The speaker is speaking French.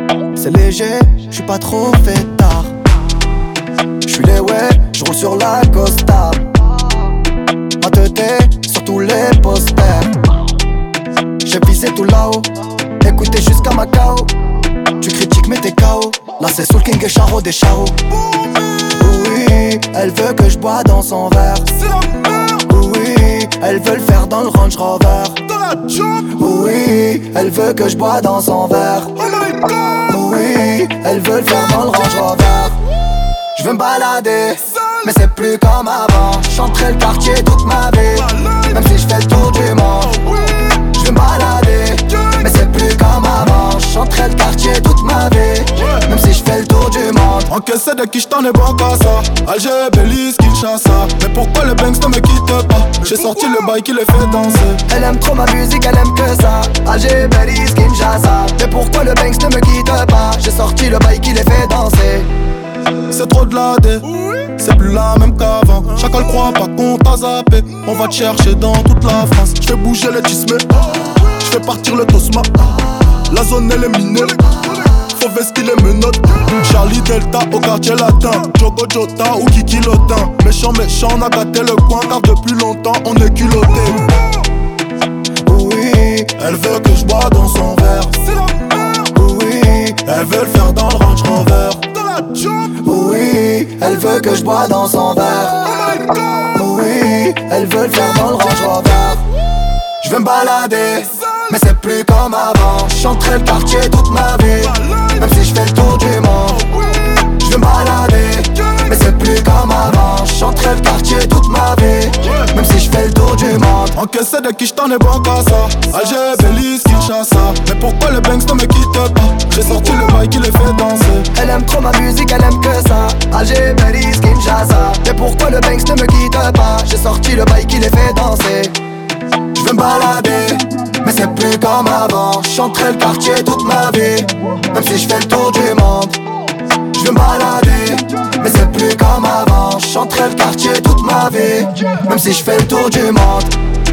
C'est léger, j'suis pas trop fêtard. J'suis les ouais, j'roule sur la Costa. Ma teuté sur tous les posters. J'ai visé tout là-haut, écoutez jusqu'à Macao. Tu critiques mais t'es KO. Là c'est Soul King et Charo des Charo. Oui, elle veut que je bois dans son verre. Oui, elle veut le faire dans le Range Rover. Oui, elle veut que je bois dans son verre. Oui, elle veut le faire dans le Range Rover. Je veux me balader, mais c'est plus comme avant. J'chanterai le quartier toute ma vie, même si je fais le tour du monde. Je veux me balader, mais c'est plus comme avant. J'chanterai le quartier toute ma vie, même si je fais le tour du monde. Encaissé de qui j't'en ai bon qu'à ça. Alger, Belize, Kinshasa. Mais pourquoi le Banks ne me quitte pas? J'ai sorti le bail qui les fait danser. Elle aime trop ma musique, elle aime que ça. Alger, Belize, Kinshasa. Mais pourquoi le Banks ne me quitte pas? J'ai sorti le bail qui les fait danser. C'est trop de la dé, c'est plus la même qu'avant. Chacun le croit pas qu'on t'a zappé. On va te chercher dans toute la France. J'fais bouger les tismés, j'fais partir le tosma. La zone elle est minée, faut vestir les menottes. Charlie Delta au quartier latin, Jogo Jota ou Kiki Lotin. Méchant, on a gâté le coin car depuis longtemps on est culotté. Oui, elle veut que je bois dans son verre. Oui, elle veut le faire dans le Range Rover. Oui, elle veut que je bois dans son verre. Oui, elle veut le faire dans le Range Rover. Je veux me balader, mais c'est plus comme avant. J'chanterai le quartier toute ma vie, même si je fais le tour du monde. Je veux me balader, mais c'est plus comme avant. J'chanterai le quartier toute ma vie, même si je fais le tour du monde. Encaissé de qui j't'en ai bon qu'à ça. Alger, Belize, Kinshasa. Mais pourquoi le Banks ne me quitte pas? J'ai sorti le bail qui les fait danser. Elle aime trop ma musique, elle aime que ça. Alger, Belize, Kinshasa. Mais pourquoi le Banks ne me quitte pas? J'ai sorti le bail qui les fait danser. Je veux me balader, mais c'est plus comme avant. J'chanterai le quartier toute ma vie, même si je fais le tour du monde. Je veux me balader, mais c'est plus comme avant. J'chanterai le quartier toute ma vie, même si je fais le tour du monde.